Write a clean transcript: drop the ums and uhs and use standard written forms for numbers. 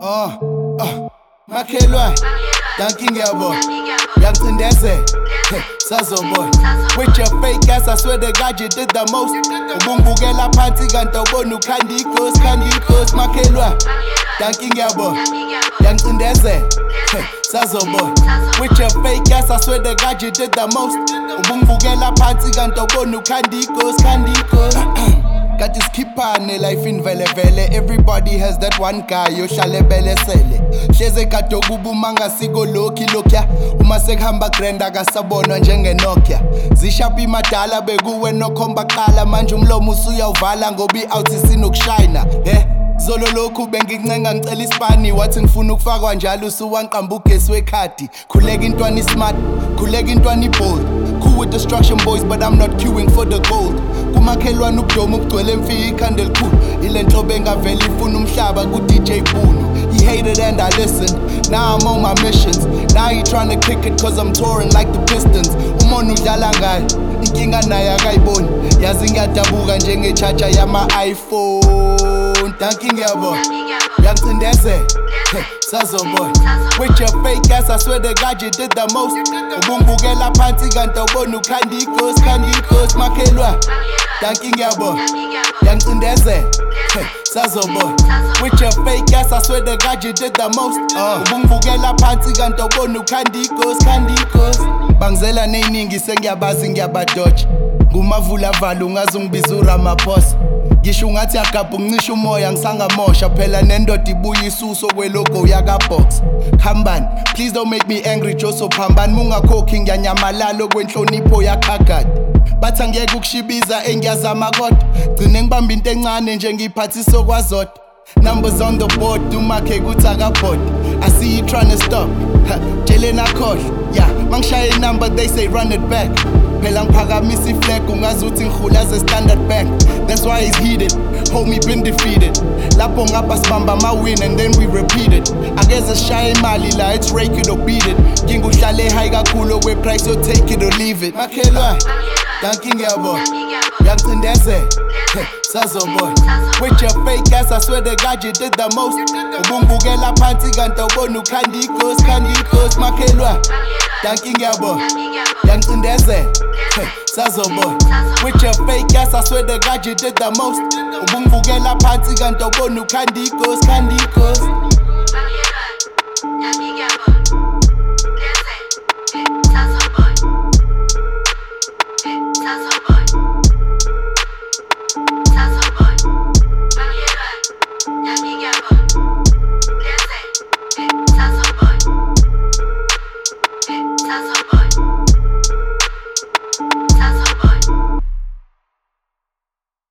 Makhelwane, danki ngiyabona, uyangicindezela, sazobona. With your fake ass, I swear to God you did the most. Ubungibukela phansi kanti awubona ukhanda ighost, makhelwane, danki ngiyabona, uyangicindezela, sazobona. With your fake ass, I swear to God you did the most. Ubungibukela phansi kanti awubona ukhanda ighost. Kati skipane life in vele. Everybody has that one guy yohlale belesele. Hleze kade okubuma ngasiko lokya. Uma sekuhamba grand akasabonwa njenge Nokia. Zishaphi imadala bekuwe nokhomba qala manje umlomo usuyawuvala ngoba i-out isinokushayina. Zolo lokhu bengikuncenga ngicela isipani wathi ngifuna ukufakwa njalo usuwanqamba ugesi wekhadi. Khuleka intwana smart, khuleka intwana bold. Cool with destruction boys but I'm not queuing for the gold. Kumakhelwane ubudoma ubugcwele emfika ikhanda elikhulu. Ile nhlobo engavele ifuna umhlaba ku-DJ Bunu. He hated and I listened, now I'm on my missions. Now he tryna kick it cause I'm touring like the Pistons. Umona udlala ngayo, inkinga naye akayiboni. Yazi ngiyadabuka njenge-charger yama-iPhone. Danki ngiyabona, uyangicindezela, sazobona. With your fake ass, I swear to God you did the most. Ubungibukela phansi kanti awubona ukhanda ighost, makhelwane, danki ngiyabona, uyangicindezela, sazobona. With your fake ass, I swear to God you did the most. Ubungibukela phansi kanti awubona ukhanda ighost. Bangizela neyiningi sengiyabazi ngiyabadoja. Ngumavula vala ungaze ungibiza uRamaphosa. Ngisho ungathi agabha uncisha umoya ngisangamosha phela nendoda ibuya isuso kwelogo yakabox. Khambani, please don't make me angry Joseph Phambani. Mungakhokhi ngiyanyamalala okwenhlonipho yakhagadi. Bathi angeke ukushibiza engiyazama kodwa. Gcine ngibamba into encane nje ngiyiphathisa okwazodwa. Numbers on the board, umakhe kuthi akabhoda. I see you tryna stop, tshele nakhohlwa. Yeah, mangishaya inumber they say run it back. Phela ngiphakamisa iflag ungazi uthi ngihula as a Standard Bank. That's why he's heated, homie been defeated. Lapho ngapha sibamba ama-win and then we repeat it. Angeze sishaya imali la, it's rake it or beat it. Nginga uhlale high kakhulu kwe-price so take it or leave it. Makhelwane, danki ngiyabona, uyangicindezela, sazobona. With your fake ass, I swear to God you did the most. Ubungibukela phansi kanti awubona ukhanda ighost, makhelwane, danki ngiyabona, uyangicindezela, sazobona. With your fake ass, I swear to God you did the most. Ubungibukela phansi kanti awubona ukhanda ighost.